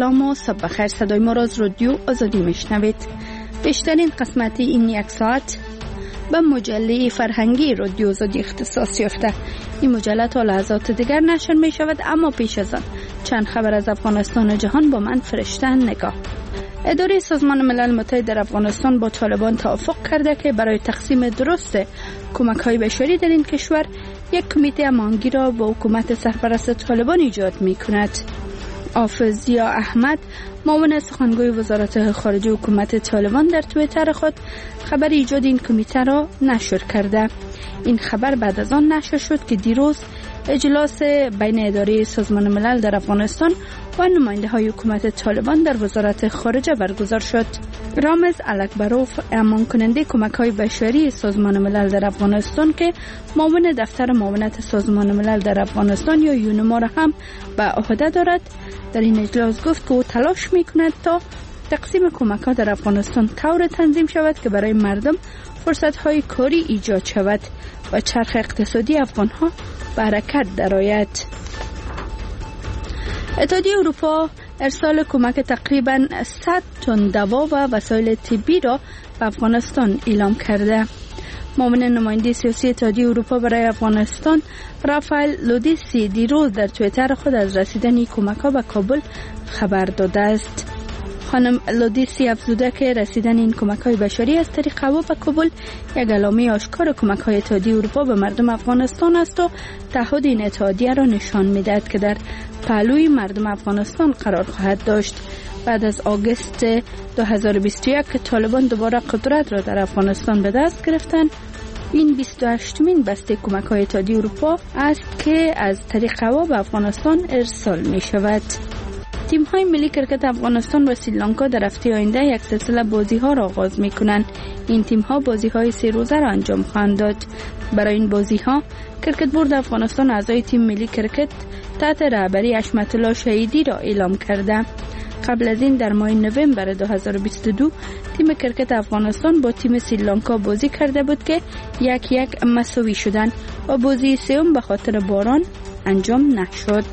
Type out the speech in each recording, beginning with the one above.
سلام و صبح بخیر. صدای ما را از رادیو آزادی میشنوید. بیشترین قسمتی این یک ساعت به مجله فرهنگی رادیو آزادی اختصاص یافته. این مجله تا لحظات دیگر نشر می شود، اما پیش از آن چند خبر از افغانستان و جهان با من فرشتن نگاه. اداره سازمان ملل متحد در افغانستان با طالبان توافق کرده که برای تقسیم درست کمک‌های بشری در این کشور یک کمیته هماهنگی را با حکومت سرپرست طالبان ایجاد می‌کند. حافظ ضیا احمد، معاون سخنگوی وزارت خارجه حکومت طالبان، در توییتر خود خبر ایجاد این کمیته را نشر کرده. این خبر بعد از آن نشر شد که دیروز اجلاس بین اداره سازمان ملل در افغانستان و نماینده های حکومت طالبان در وزارت خارجه برگزار شد. رامز الکبروف، امان کننده کمک های بشری سازمان ملل در افغانستان که معاون دفتر معاونت سازمان ملل در افغانستان یا یونما را هم به عهده دارد، در این اجلاس گفت که او تلاش میکند تا تقسیم کمک ها در افغانستان طور تنظیم شود که برای مردم فرصت های کاری ایجاد شود و چرخ اقتصادی افغان ها به حرکت درآید. اتحادیه اروپا ارسال کمک تقریباً 100 تن دوا و وسایل طبی را به افغانستان اعلام کرده. معاون نماینده سیاسی اتحادیه اروپا برای افغانستان رافائل لودیسی دیروز در توییتر خود از رسیدن کمک ها به کابل خبر داده است. خانم لودیسی افزوده که رسیدن این کمک‌های بشری از طریق هوا به کابل یک علامه آشکار کمک‌های اتحادیه اروپا به مردم افغانستان است و تعهد این اتحادیه را نشان می‌دهد که در پهلوی مردم افغانستان قرار خواهد داشت. بعد از آگوست 2021 که طالبان دوباره قدرت را در افغانستان به دست گرفتند، این 28مین بسته کمک‌های اتحادیه اروپا است که از طریق هوا به افغانستان ارسال می‌شود. تیم‌های ملی کرکت افغانستان و سریلانکا در هفته آینده یک سلسله بازی‌ها را آغاز می‌کنند. این تیم‌ها بازی‌های 3 روزه را انجام خواهند داد. برای این بازی‌ها کرکت بورد افغانستان اعضای تیم ملی کرکت تحت رهبری حشمت الله شهیدی را اعلام کرده. قبل از این در ماه نوامبر 2022 تیم کرکت افغانستان با تیم سریلانکا بازی کرده بود که 1-1 مساوی شدند و بازی سوم به خاطر باران انجام نشد.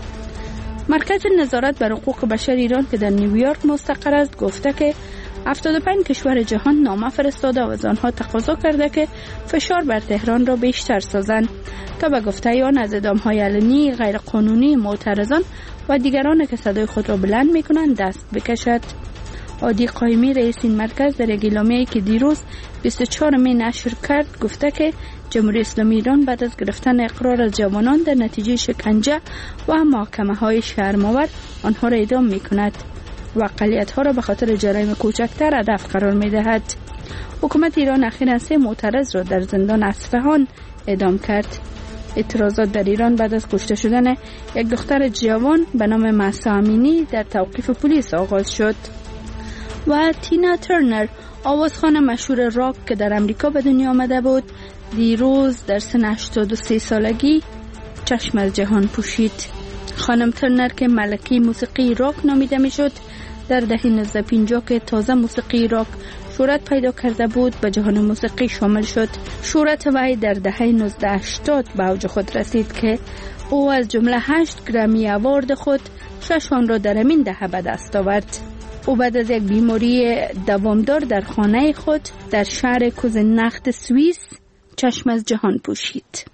مرکز نظارت بر حقوق بشر ایران که در نیویورک مستقر است گفته که 75 کشور جهان نامه فرستاده و از آنها تقاضا کرده که فشار بر تهران را بیشتر سازند تا به گفته آن از اعدام‌های علنی غیرقانونی معترضان و دیگران که صدای خود را بلند می‌کنند دست بکشد. عادی قائمی رئیس این مرکز در یک اعلامیه‌ای که دیروز 24 می نشر کرد گفته که جمهوری اسلامی ایران بعد از گرفتن اقرار از جوانان در نتیجه شکنجه و محاکمه‌های شرم‌آور آنها را اعدام می‌کند و اقلیت‌ها را به خاطر جرایم کوچکتر هدف قرار می‌دهد. حکومت ایران اخیراً 3 معترض را در زندان اصفهان اعدام کرد. اعتراضات در ایران بعد از کشته شدن یک دختر جوان به نام مهسا امینی در توقیف پلیس آغاز شد. و تینا ترنر، آوازخوان مشهور راک که در امریکا به دنیا آمده بود، دیروز در سن 83 سالگی چشم از جهان پوشید. خانم ترنر که ملکه موسیقی راک نامیده میشد، در دهه 1950 که تازه موسیقی راک شهرت پیدا کرده بود به جهان موسیقی شامل شد. شهرت وی در دهه 1980 به اوج خود رسید که او از جمله 8 گرمی اوارد خود 6 آن را در همین دهه به دست آورد. او بعد از یک بیماری دوامدار در خانه خود در شهر کوزنخت سوئیس چشم از جهان پوشید.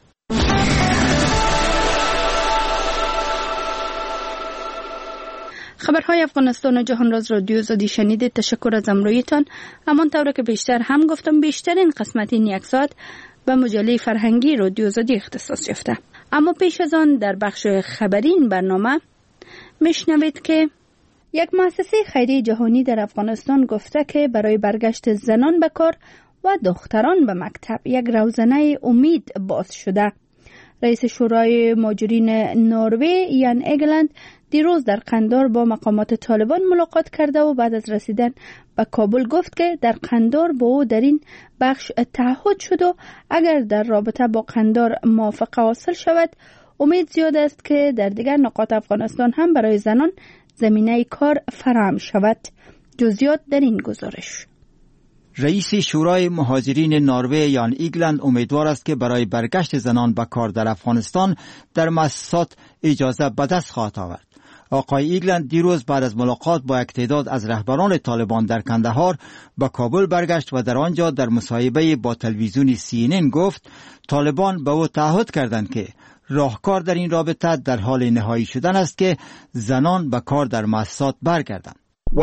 خبرهای افغانستان و جهان را از رادیو آزادی شنیدید. تشکر از همراهیتان. همانطور که پیشتر هم گفتم بیشترین قسمت این یک ساعت به مجله فرهنگی رادیو آزادی اختصاص یافته. اما پیش از آن در بخش خبری این برنامه میشنوید که یک مؤسسه خیریه جهانی در افغانستان گفته که برای برگشت زنان به کار و دختران به مکتب یک روزنه امید باز شده. رئیس شورای مهاجرین نروژ یان ایگلند دیروز در قندار با مقامات طالبان ملاقات کرده و بعد از رسیدن به کابل گفت که در قندار با او در این بخش تعهد شد و اگر در رابطه با قندار موافقه حاصل شود امید زیاد است که در دیگر نقاط افغانستان هم برای زنان زمینه کار فراهم شود. جزئیات در این گزارش. رئیس شورای مهاجرین نروژ یان ایگلند امیدوار است که برای برگشت زنان به کار در افغانستان در مؤسسات اجازه به دست خواهد آورد. آقای ایگلند دیروز بعد از ملاقات با یک تعداد از رهبران طالبان در کندهار به کابل برگشت و در آنجا در مصاحبه با تلویزیون CNN گفت طالبان به او تعهد کردند که راهکار در این رابطه در حال نهایی شدن است که زنان به کار در مؤسسات برگردند.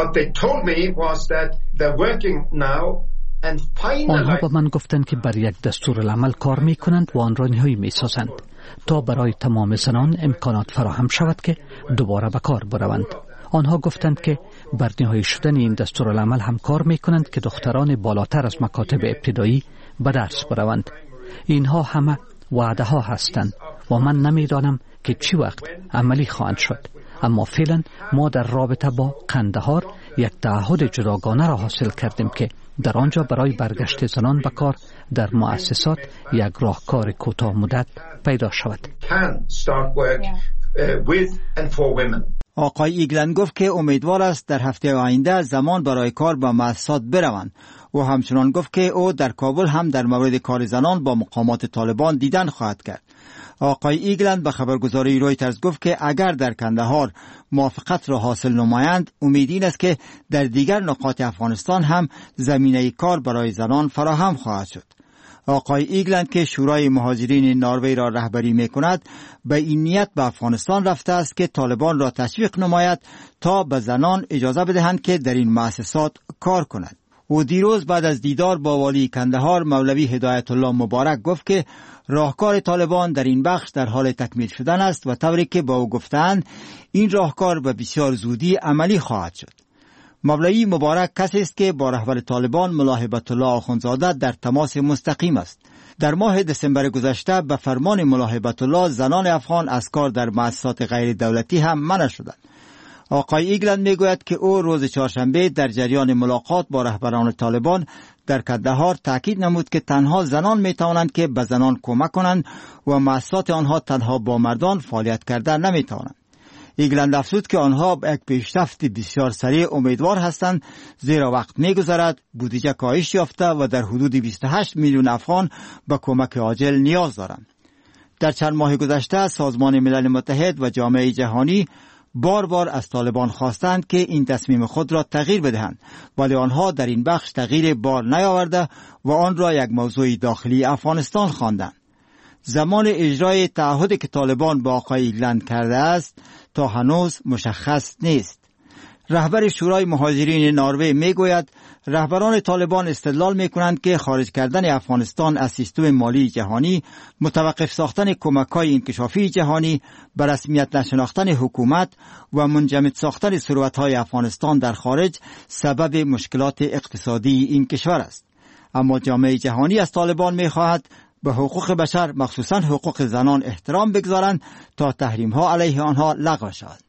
آنها به من گفتند که بر یک دستورالعمل کار می کنند و آن را نهایی می سازند تا برای تمام زنان امکانات فراهم شود که دوباره به کار بروند. آنها گفتند که بر نهایی شدن این دستورالعمل هم کار می کنند که دختران بالاتر از مکاتب ابتدایی به درس بروند. اینها همه وعده ها هستند و من نمیدانم که چی وقت عملی خواهند شد. اما فعلا ما در رابطه با قندهار یک تعهد جداگانه را حاصل کردیم که در آنجا برای برگشت زنان به کار در مؤسسات یک راهکار کوتاه مدت پیدا شود. آقای ایگلند گفت که امیدوار است در هفته آینده زمان برای کار با مؤسسات بروند و همچنان گفت که او در کابل هم در مورد کار زنان با مقامات طالبان دیدن خواهد کرد. آقای ایگلند به خبرگزاری رویترز گفت که اگر در کندهار موافقت را حاصل نمایند امید این است که در دیگر نقاط افغانستان هم زمینه کار برای زنان فراهم خواهد شد. آقای ایگلند که شورای مهاجرین نروژ را رهبری می کند به این نیت به افغانستان رفته است که طالبان را تشویق نماید تا به زنان اجازه بدهند که در این مؤسسات کار کنند. و دیروز بعد از دیدار با والی کندهار مولوی هدایت الله مبارک گفت که راهکار طالبان در این بخش در حال تکمیل شدن است و طوری که با او گفتند این راهکار به بسیار زودی عملی خواهد شد. مولوی مبارک کسی است که با رهبر طالبان ملا هیبت الله آخوندزاده در تماس مستقیم است. در ماه دسامبر گذشته به فرمان ملا هیبت الله زنان افغان از کار در مؤسسات غیر دولتی هم منع شدند. آقای ایگلند میگوید که او روز چهارشنبه در جریان ملاقات با رهبران طالبان در کندهار تاکید نمود که تنها زنان میتوانند که به زنان کمک کنند و مؤسسات آنها تنها با مردان فعالیت کردن نمیتوانند. ایگلند افزود که آنها به یک پیشرفت بسیار سریع امیدوار هستند زیرا وقت میگذرد بودجه کاهش یافته و در حدود 28 میلیون افغان به کمک عاجل نیاز دارند. در چند ماه گذشته سازمان ملل متحد و جامعه جهانی بار بار از طالبان خواستند که این تصمیم خود را تغییر بدهند، ولی آنها در این بخش تغییر بار نیاورده و آن را یک موضوع داخلی افغانستان خواندند. زمان اجرای تعهدی که طالبان با آقای ایگلند کرده است تا هنوز مشخص نیست. رهبر شورای مهاجرین نروژ میگوید رهبران طالبان استدلال میکنند که خارج کردن افغانستان از سیستم مالی جهانی، متوقف ساختن کمک‌های انکشافی جهانی، به رسمیت نشناختن حکومت و منجمد ساختن ثروت‌های افغانستان در خارج سبب مشکلات اقتصادی این کشور است. اما جامعه جهانی از طالبان میخواهد به حقوق بشر مخصوصاً حقوق زنان احترام بگذارند تا تحریم‌ها علیه آنها لغو شود.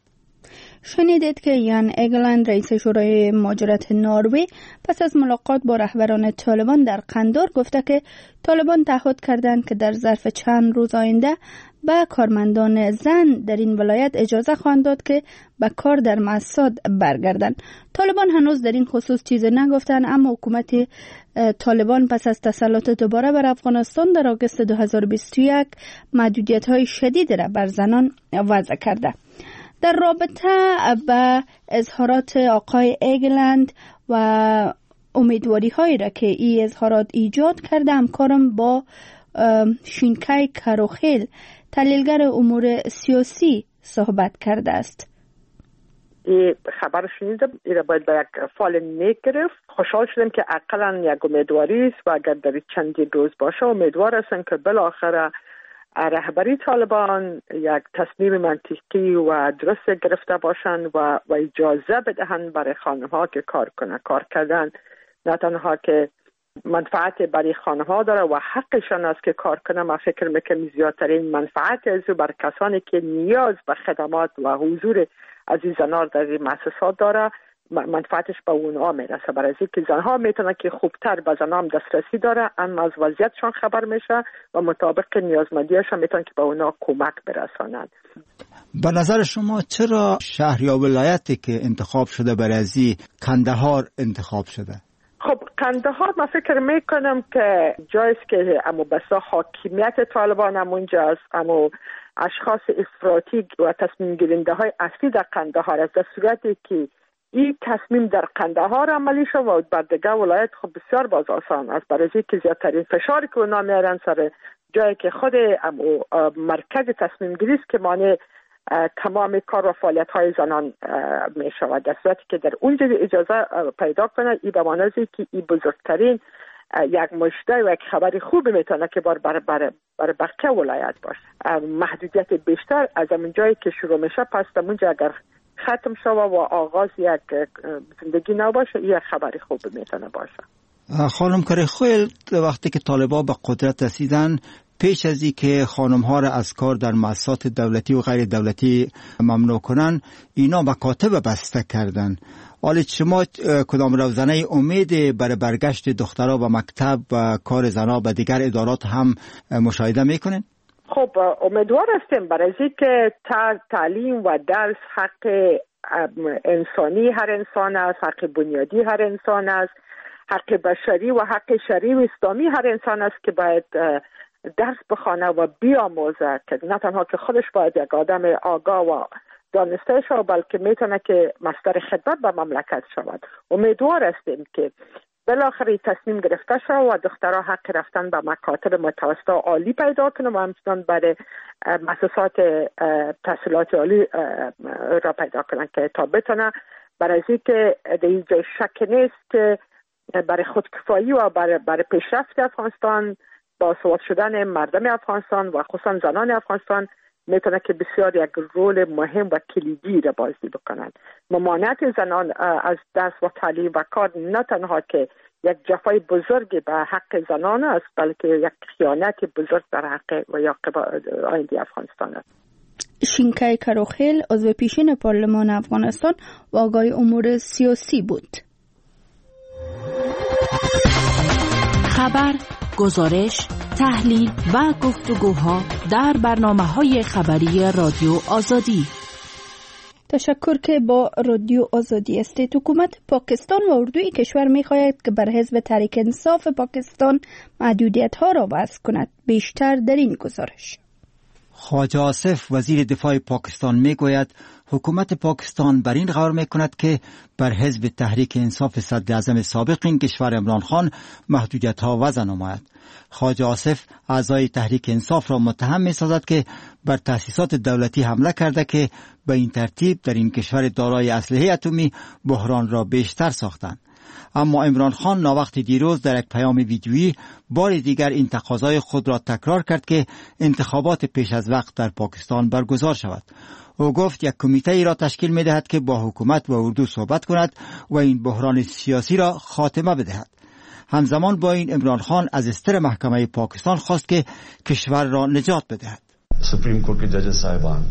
شنیدید که یان ایگلند رئیس شورای مهاجرت نروژ پس از ملاقات با رهبران طالبان در قندهار گفته که طالبان تعهد کردند که در ظرف چند روز آینده به کارمندان زن در این ولایت اجازه خواهند داد که به کار در مؤسسات برگردند. طالبان هنوز در این خصوص چیزی نگفتند، اما حکومت طالبان پس از تسلط دوباره بر افغانستان در آگوست 2021 محدودیت‌های شدید را بر زنان وضع کرده. در رابطه به اظهارات آقای ایگلند و امیدواری هایی را که این اظهارات ایجاد کرده همکارم با شینکای کاروخیل تحلیلگر امور سیاسی صحبت کرده است. این خبر شنیدم، این را باید به یک فال نیک گرفت. خوشحال شدم که اقلا یک امیدواری است و اگر در چندین روز باشه امیدوار هستم که بالاخره رهبری طالبان یک تصمیم منطقی و درست گرفته باشند و اجازه بدهند برای خانم‌ها که کار کنند. کار کردن نه تنها که منفعت برای خانم‌ها داره و حقشان است که کار کنند. من فکر میکنم زیادترین منفعت از بر کسانی که نیاز به خدمات و حضور عزیز زنان در این مؤسسات داره منفعتش به اونها میرسه، برای اینکه زنها میتونن که خوبتر به زنام دسترسی داره، اما از وضعیتشان خبر میشه و مطابق نیازمندیشان میتونن که به اونها کمک برسانند. به نظر شما چرا شهر یا ولایتی که انتخاب شده برای کندهار انتخاب شده؟ خب قندهار من فکر میکنم که جایست که اما بسا حاکمیت طالبان همونجاست، اما اشخاص افراطی و تصمیم گیرنده های اصلی در قندهار است. در صورتی که این تصمیم در قندهار عملی شد و بر دیگر ولایت خب بسیار باز آسان است، برای اینکه زیادترین فشاری که اونا میارن سر جایی که خود مرکز تصمیم گیری است که مانع تمام کار و فعالیت های زنان می شود. در صورتی که در اونجا اجازه پیدا کنه، این به معنی است که این بزرگترین یک مژده و یک خبر خوب میتونه که برای بقیه ولایت باشه. محدودیت بیشتر از همون جایی که شروع میشه پس اونجا اگر ختم شود و آغاز یک زندگی نباشه، این خبر خوب میتونه باشه. خانم کریخویل، وقتی که طالبان به قدرت رسیدن، پیش از این که خانم ها را از کار در مؤسسات دولتی و غیر دولتی ممنوع کنن، اینا مکاتب بسته کردن. حالا شما کدام روزنه امید برای برگشت دخترها به مکتب و کار زنها به دیگر ادارات هم مشاهده میکنین؟ خب امیدوار هستیم، برای اینکه تعلیم و درس حق انسانی هر انسان است، حق بنیادی هر انسان است، حق بشری و حق شرعی و اسلامی هر انسان است که باید درس بخوانه و بیاموزه، که نه تنها که خودش باید یک آدم آگاه و دانسته شود، بلکه میتونه که مصدر خدمت به مملکت شود. امیدوار هستیم که بالاخره تصمیم گرفته شد و دخترها حق رفتن به مکاتب متوسط و عالی پیدا کنند و همچنان برای مؤسسات تحصیلات عالی را پیدا کنند که تا بتونه، برای اینکه در اینجا شک نیست که برای خودکفایی و برای پیشرفت افغانستان، با سواد شدن مردم افغانستان و خصوصا زنان افغانستان میتونه که بسیار یک رول مهم و کلیدی را بازی بکنند. ممانعت زنان از درس و تعلیم و کار نه تنها که یک جفای بزرگ به حق زنان است، بلکه یک خیانت بزرگ در حق و یا آینده افغانستان است. شینکای کروخیل عضو پیشین پارلمان افغانستان و آگاه امور سیاسی بود. خبر، گزارش، تحلیل و گفتگوها در برنامه‌های خبری رادیو آزادی. تشکر که با رادیو آزادی هستید. حکومت پاکستان و اردوی کشور می‌خواهد که بر حزب تحریک انصاف پاکستان محدودیت‌ها را وضع کند. بیشتر در این گزارش. خواجه آصف وزیر دفاع پاکستان میگوید حکومت پاکستان بر این قرار میکند که بر حزب تحریک انصاف صدر اعظم سابق این کشور عمران خان محدودیت‌ها وضع نماید. خواجه آصف اعضای تحریک انصاف را متهم می‌سازد که بر تأسیسات دولتی حمله کرده که به این ترتیب در این کشور دارای اسلحه اتمی بحران را بیشتر ساختند. اما عمران خان ناوقت دیروز در یک پیام ویدیویی بار دیگر این تقاضای خود را تکرار کرد که انتخابات پیش از وقت در پاکستان برگزار شود. او گفت یک کمیته ای را تشکیل می دهد که با حکومت و اردو صحبت کند و این بحران سیاسی را خاتمه بدهد. همزمان با این عمران خان از استر محکمه پاکستان خواست که کشور را نجات بدهد. سپریم کورت کے جج صاحبان،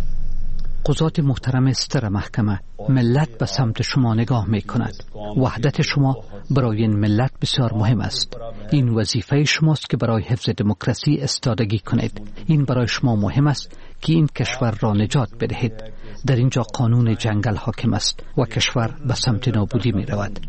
قضات محترم استر محکمه، ملت به سمت شما نگاه می کند. وحدت شما برای این ملت بسیار مهم است. این وظیفه شماست که برای حفظ دموکراسی استادگی کنید. این برای شما مهم است که این کشور را نجات بدهید. در اینجا قانون جنگل حاکم است و کشور به سمت نابودی می رود.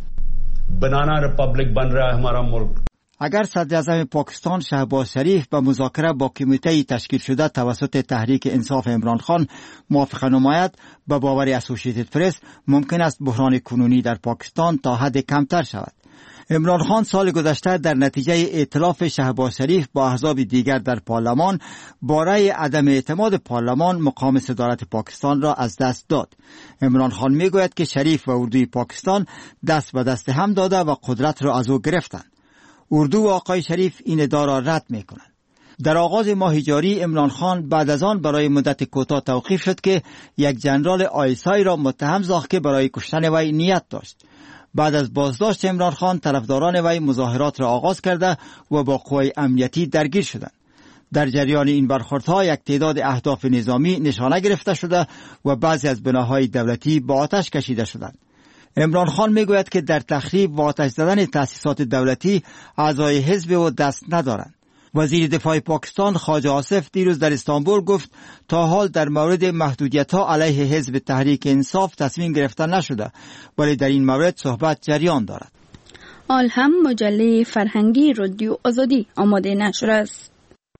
بنانا ریپبلیک بن رہا ہے ہمارا ملک. اگر صدر اعظم پاکستان شهباز شریف به مذاکره با کمیته تشکیل شده توسط تحریک انصاف عمران خان موافقه نماید، به باور اسوسییتد پرس ممکن است بحران کنونی در پاکستان تا حد کمتر شود. عمران خان سال گذشته در نتیجه ائتلاف شهباز شریف با احزاب دیگر در پارلمان برای عدم اعتماد پارلمان مقام صدارت پاکستان را از دست داد. عمران خان میگوید که شریف و اردوی پاکستان دست به دست هم داده و قدرت را از او گرفتند. اردو و آقای شریف این ادعا را رد میکنند. در آغاز ماه جاری عمران خان بعد از آن برای مدت کوتاه توقیف شد که یک جنرال آیسای را متهم ساخت که برای کشتن وی نیت داشت. بعد از بازداشت عمران خان طرفداران وی مظاهرات را آغاز کرده و با قوای امنیتی درگیر شدند. در جریان این برخوردها یک تعداد اهداف نظامی نشانه گرفته شده و بعضی از بناهای دولتی با آتش کشیده شدند. عمران خان میگوید که در تخریب و آتش زدن تأسیسات دولتی اعضای حزب او دست ندارند. وزیر دفاع پاکستان خواجه آصف دیروز در استانبول گفت تا حال در مورد محدودیت‌ها علیه حزب تحریک انصاف تصمیم گرفته نشده، ولی در این مورد صحبت جریان دارد. آل هم مجله فرهنگی رادیو آزادی آماده نشر است.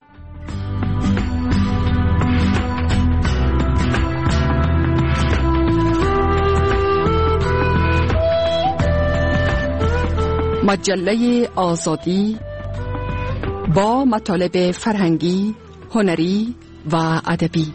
مجله آزادی با مطالب فرهنگی، هنری و ادبی.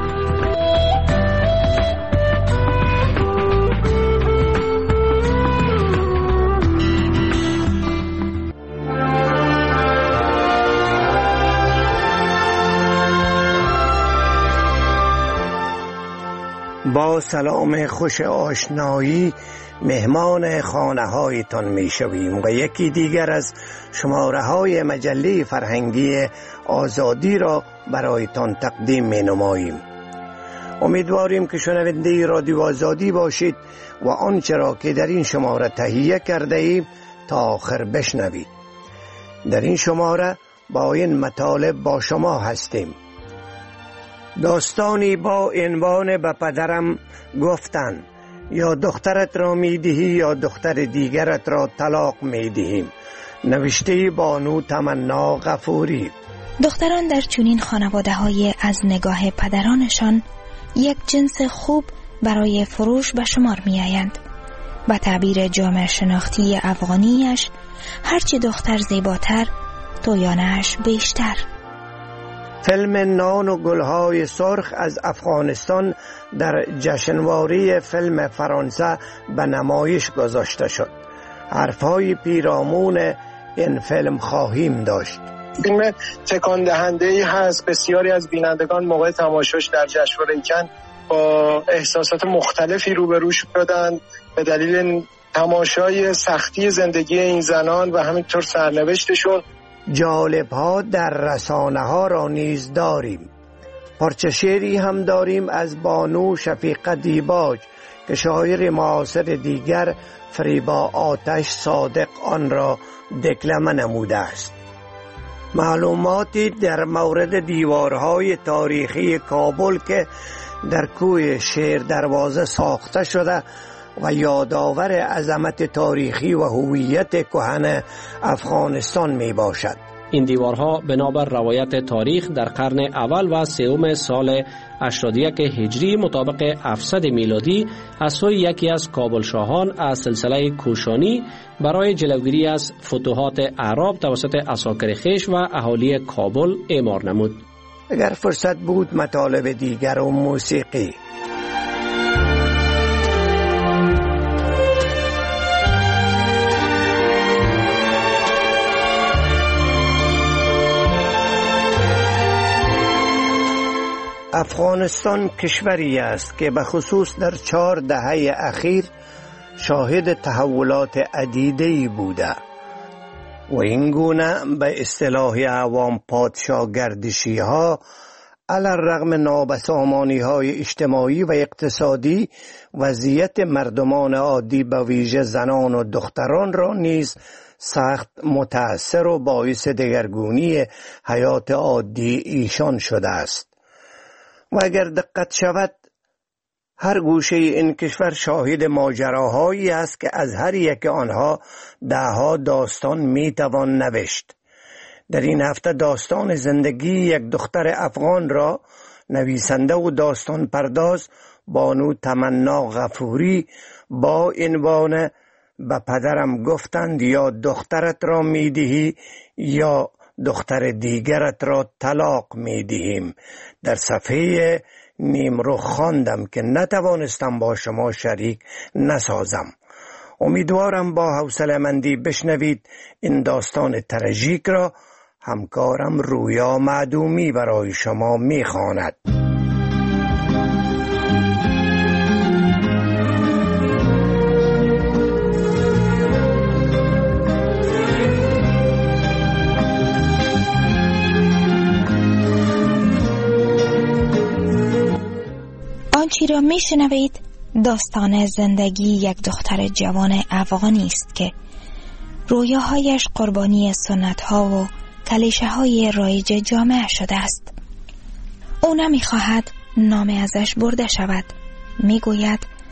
با سلام خوش آشنایی مهمان خانه هایتان می شویم و یکی دیگر از شماره های مجله فرهنگی آزادی را برایتان تقدیم می نماییم. امیدواریم که شنونده رادیو آزادی باشید و آنچه را که در این شماره تهیه کرده ایم تا آخر بشنوید. در این شماره با این مطالب با شما هستیم. داستانی با عنوان به پدرم گفتن، یا دخترت را میدهی یا دختر دیگرت را طلاق میدهیم، نوشته بانو تمنا غفوری. دختران در چنین خانواده‌های از نگاه پدرانشان یک جنس خوب برای فروش به شمار می‌آیند. به تعبیر جامعه شناختی افغانیش، هرچی دختر زیباتر تویانش بیشتر. فیلم نان و گلهای سرخ از افغانستان در جشنواره فیلم فرانسه به نمایش گذاشته شد. حرفهای پیرامون این فیلم خواهیم داشت. فیلم تکان دهنده ای هست. بسیاری از بینندگان موقع تماشاش در جشنواره کن با احساسات مختلفی روبرو شدند به دلیل تماشای سختی زندگی این زنان و همینطور سرنوشتشون. جالب ها در رسانه ها را نیز داریم. پارچه شعری هم داریم از بانو شفیقه دیباج که شاعر معاصر دیگر فریبا آتش صادق آن را دکلمه نموده است. معلوماتی در مورد دیوارهای تاریخی کابل که در کوه شیر دروازه ساخته شده و یادآور عظمت تاریخی و هویت کهن افغانستان می باشد. این دیوارها بنابر روایت تاریخ در قرن اول و سوم سال 81 هجری مطابق 700 میلادی از سوی یکی از کابل شاهان از سلسله کوشانی برای جلوگیری از فتوحات اعراب توسط عساکر خویش و اهالی کابل اعمار نمود. اگر فرصت بود مطالب دیگر و موسیقی. افغانستان کشوری است که به خصوص در 4 دهه اخیر شاهد تحولات عدیده‌ای بوده و این گونه به اصطلاح عوام پادشاهگردشی ها علی الرغم نابسامانی های اجتماعی و اقتصادی وضعیت مردمان عادی به ویژه زنان و دختران را نیز سخت متأثر و باعث دگرگونی حیات عادی ایشان شده است. و اگر دقت شود هر گوشه این کشور شاهد ماجراهایی است که از هر یک آنها دهها داستان میتوان نوشت. در این هفته داستان زندگی یک دختر افغان را نویسنده و داستان پرداز بانو تمنا غفوری با عنوان به پدرم گفتند یا دخترت را میدهی یا دختر دیگرت را طلاق میدهیم در صفحه نیمرو خواندم که نتوانستم با شما شریک نسازم. امیدوارم با حوصله‌مندی بشنوید این داستان تراژیک را. همکارم رویا معدومی برای شما میخواند. آنچه را میشنوید داستان زندگی یک دختر جوان افغانی است که رویاهایش قربانی سنت‌ها و کلیشه‌های رایج جامعه شده است. او نمی‌خواهد نام ازش برده شود. میگوید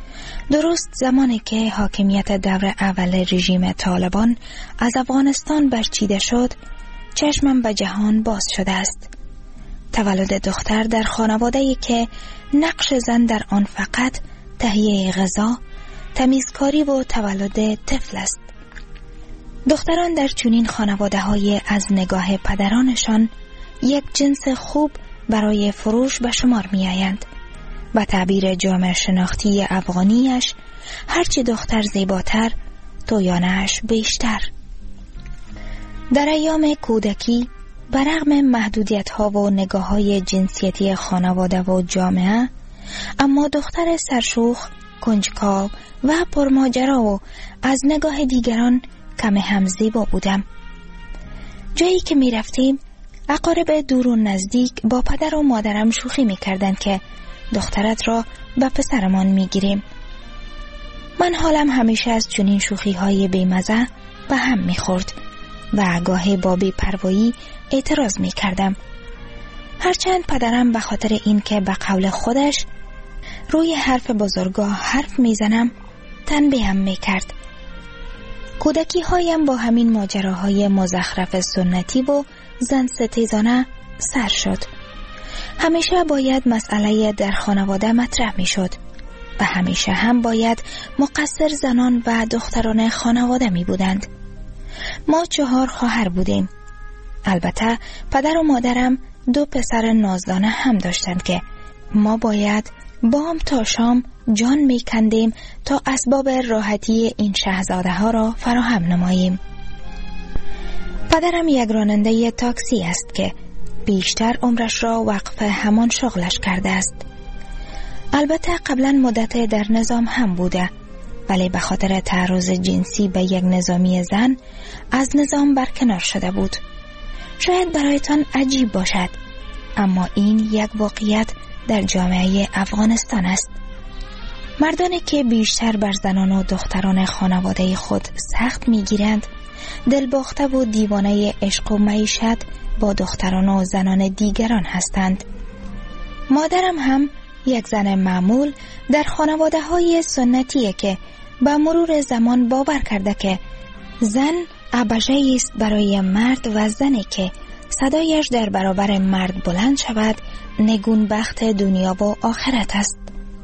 درست زمانی که حاکمیت دور اول رژیم طالبان از افغانستان برچیده شد، چشمم به جهان باز شده است. تولد دختر در خانواده‌ای که نقش زن در آن فقط تهیه غذا، تمیزکاری و تولد طفل است. دختران در چنین خانواده‌های از نگاه پدرانشان یک جنس خوب برای فروش به شمار می آیند. به تعبیر جامعه شناختی افغانیش، هرچی دختر زیباتر، تویانش بیشتر. در ایام کودکی، برغم محدودیت‌ها و نگاه‌های جنسیتی خانواده و جامعه، اما دختر سرشوخ، کنجکاو و پرماجرا و از نگاه دیگران کم هم زیبا بودم. جایی که می رفتیم، اقارب دور و نزدیک با پدر و مادرم شوخی می کردن که دخترت را به پسرمان می گیریم. من حالم همیشه از چنین شوخی های بیمزه به هم می خورد و گاهی با بی‌پروایی اعتراض می کردم. هرچند پدرم به خاطر این که به قول خودش روی حرف بزرگا حرف می زنم تنبیهم می کرد. کودکی هایم با همین ماجراهای مزخرف سنتی و زن ستیزانه سر شد. همیشه باید مسئله در خانواده مطرح می شد و همیشه هم باید مقصر زنان و دختران خانواده می بودند. ما 4 خواهر بودیم. البته پدر و مادرم 2 پسر نازدانه هم داشتند که ما باید بام تا شام جان می کندیم تا اسباب راحتی این شاهزاده ها را فراهم نماییم. پدرم یک راننده تاکسی است که بیشتر عمرش را وقف همان شغلش کرده است. البته قبلا مدت در نظام هم بوده، ولی به خاطر تعرض جنسی به یک نظامی زن از نظام برکنار شده بود. شاید برایتان عجیب باشد، اما این یک واقعیت در جامعه افغانستان است. مردانی که بیشتر بر زنان و دختران خانواده خود سخت میگیرند، دلباخته و دیوانه عشق و معیشت با دختران و زنان دیگران هستند. مادرم هم یک زن معمول در خانواده های سنتیه که با مرور زمان باور کرده که زن ابژه‌ای است برای مرد و زنی که صدایش در برابر مرد بلند شود نگون بخت دنیا و آخرت است.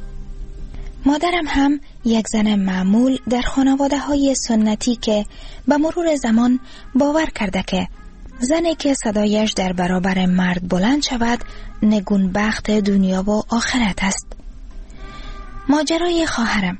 مادرم هم یک زن معمول در خانواده های سنتی که به مرور زمان باور کرده که زنی که صدایش در برابر مرد بلند شود نگون بخت دنیا و آخرت است. ماجرای خواهرم.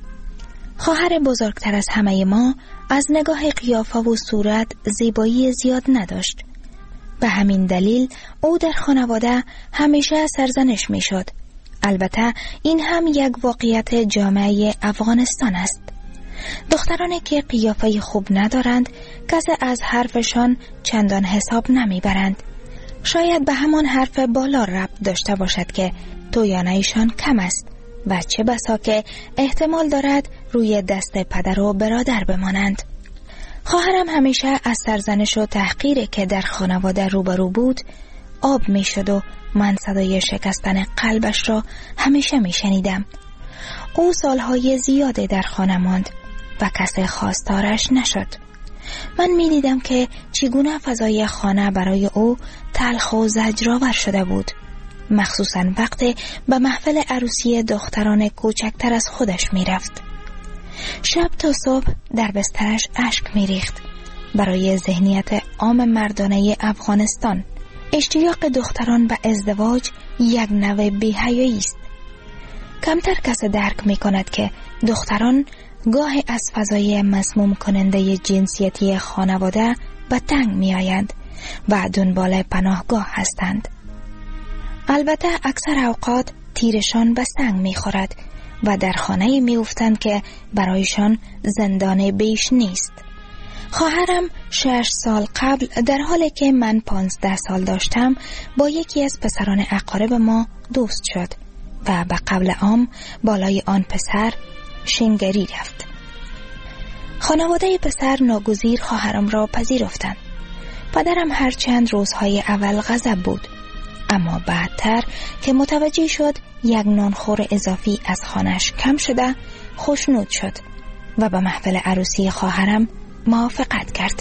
خواهر بزرگتر از همه ما از نگاه قیافه و صورت زیبایی زیاد نداشت. به همین دلیل او در خانواده همیشه سرزنش می شد. البته این هم یک واقعیت جامعه افغانستان است. دخترانی که قیافه خوب ندارند کسی از حرفشان چندان حساب نمی برند. شاید به همان حرف بالا ربط داشته باشد که تویانه‌شان کم است و چه بسا که احتمال دارد روی دست پدر و برادر بمانند. خواهرم همیشه از سرزنش و تحقیری که در خانواده روبرو بود آب می شد و من صدای شکستن قلبش را همیشه می شنیدم. او سالهای زیاده در خانه ماند و کسی خواستارش نشد. من می دیدم که چگونه فضای خانه برای او تلخ و زجرآور شده بود، مخصوصاً وقتی به محفل عروسی دختران کوچکتر از خودش می رفت. شب تا صبح در بسترش اشک می ریخت. برای ذهنیت عام مردانه افغانستان اشتیاق دختران به ازدواج یک نوع بی‌حیایی است. کمتر کس درک می کند که دختران گاهی از فضای مسموم کننده جنسیتی خانواده به تنگ می آیند و دنبال پناهگاه هستند. البته اکثر اوقات تیرشان به سنگ می خورد و در خانه می افتند که برایشان زندان بیش نیست. خواهرم 6 سال قبل در حالی که من 15 سال داشتم با یکی از پسران اقارب ما دوست شد و به قبل عام بالای آن پسر شنگری رفت. خانواده پسر ناگزیر خواهرم را پذیرفتند. پدرم هر چند روزهای اول غضب بود، اما بعدتر که متوجه شد یک نانخور اضافی از خانش کم شده خوشنود شد و به محفل عروسی خواهرم موافقت کرد.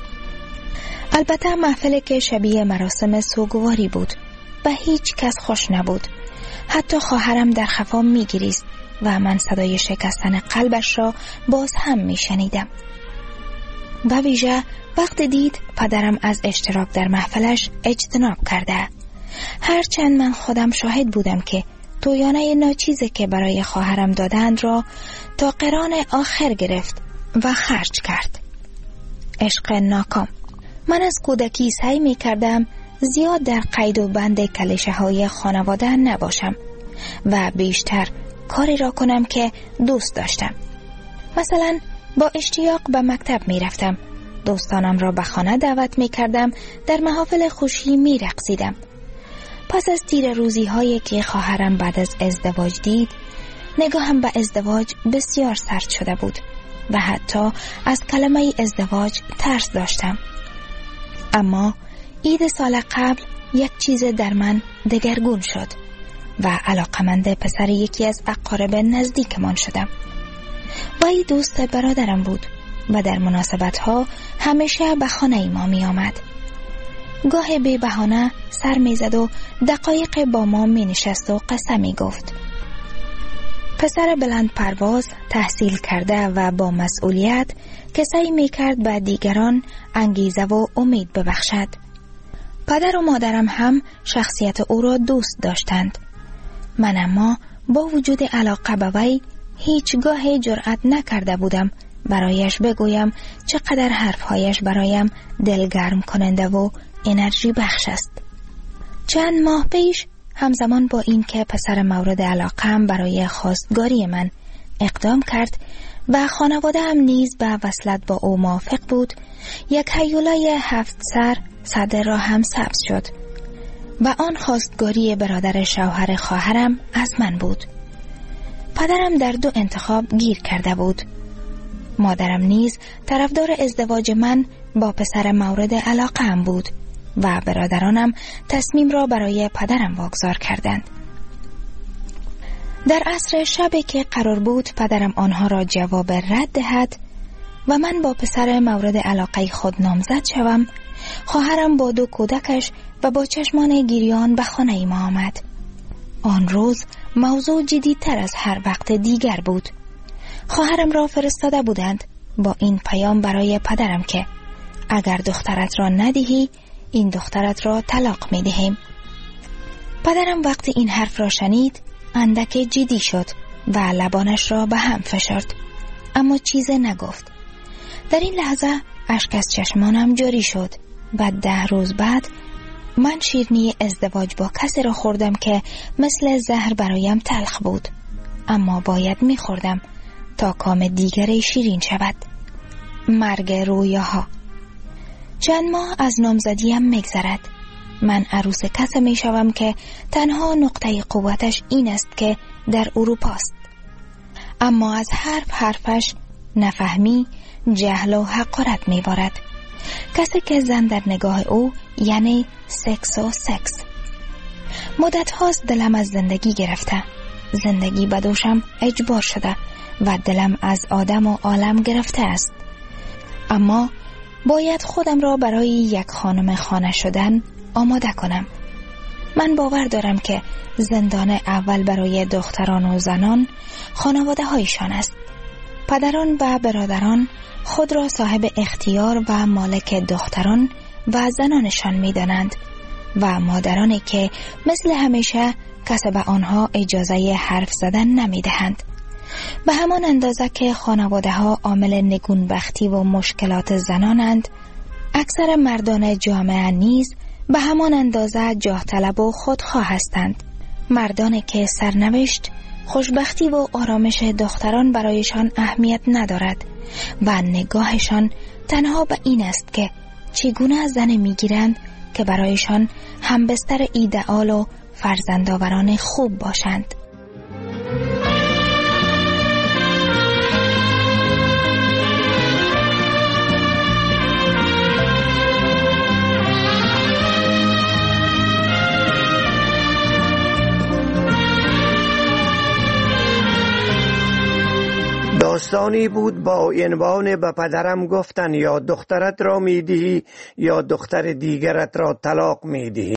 البته محفلی که شبیه مراسم سوگواری بود و هیچ کس خوش نبود. حتی خواهرم در خفا می گریست و من صدای شکستن قلبش را باز هم می شنیدم. و ویژه وقت دید پدرم از اشتراک در محفلش اجتناب کرده. هرچند من خودم شاهد بودم که تویانه ناچیزی که برای خواهرم دادند را تا قران آخر گرفت و خرج کرد. عشق ناکام. من از کودکی سعی می کردم زیاد در قید و بند کلیشه های خانواده نباشم و بیشتر کاری را کنم که دوست داشتم. مثلا با اشتیاق به مکتب می رفتم، دوستانم را به خانه دعوت می کردم، در محافل خوشی می رقصیدم. پس از تیر روزی هایی که خواهرم بعد از ازدواج دید، نگاهم به ازدواج بسیار سرد شده بود و حتی از کلمه ازدواج ترس داشتم. اما عید سال قبل یک چیز در من دگرگون شد و علاقمند پسر یکی از اقارب نزدیکمان شدم. وی دوست برادرم بود و در مناسبت‌ها همیشه به خانه ما می آمد. گاه بی بهانه سر می زد و دقایق با ما می نشست و قصه می گفت. پسر بلند پرواز، تحصیل کرده و با مسئولیت که سعی می کرد به دیگران انگیزه و امید ببخشد. پدر و مادرم هم شخصیت او را دوست داشتند. من اما با وجود علاقه به وی هیچگاه جرأت نکرده بودم برایش بگویم چقدر حرفهایش برایم دلگرم کننده و انرژی بخش است. چند ماه پیش همزمان با این که پسر مورد علاقه‌ام برای خواستگاری من اقدام کرد و خانواده هم نیز به وصلت با او موافق بود، یک هیولای 7 سر صدر را هم سبز شد و آن خواستگاری برادر شوهر خواهرم از من بود. پدرم در دو انتخاب گیر کرده بود. مادرم نیز طرفدار ازدواج من با پسر مورد علاقه‌ام بود و برادرانم تصمیم را برای پدرم واگذار کردند. در عصر شبی که قرار بود پدرم آنها را جواب رد دهد و من با پسر مورد علاقه خود نامزد شوم، خواهرم با 2 کودکش و با چشمان گریان به خانه ما آمد. آن روز موضوع جدی‌تر از هر وقت دیگر بود. خواهرم را فرستاده بودند با این پیام برای پدرم که اگر دخترت را ندهی، این دخترت را طلاق می دهیم. پدرم وقتی این حرف را شنید اندک جدی شد و لبانش را به هم فشرد، اما چیز نگفت. در این لحظه اشک از چشمانم جاری شد و 10 روز بعد من شیرینی ازدواج با کسی را خوردم که مثل زهر برایم تلخ بود، اما باید می خوردم تا کام دیگری شیرین شود. مرگ رویاها. چند ماه از نامزدیم میگذرد. من عروس کسی می شوم که تنها نقطه قوتش این است که در اروپا است. اما از حرفش نفهمی، جهل و حقارت می بارد. کسی که زن در نگاه او یعنی سکس و سکس. مدت هاست دلم از زندگی گرفته. زندگی بدوشم اجبار شده و دلم از آدم و عالم گرفته است. اما باید خودم را برای یک خانم خانه شدن آماده کنم. من باور دارم که زندان اول برای دختران و زنان خانواده هایشان است. پدران و برادران خود را صاحب اختیار و مالک دختران و زنانشان می دانند و مادرانی که مثل همیشه کسی به آنها اجازه حرف زدن نمی دهند. به همان اندازه که خانواده ها عامل نگونبختی و مشکلات زنانند، اکثر مردان جامعه نیز به همان اندازه جاه طلب و خودخواه هستند. مردانی که سرنوشت، خوشبختی و آرامش دختران برایشان اهمیت ندارد و نگاهشان تنها به این است که چگونه زن میگیرند که برایشان همبستر ایدئال و فرزندآوران خوب باشند. داستانی بود با عنوان به پدرم گفتن یا دخترت را میدهی یا دختر دیگرت را طلاق میدهی.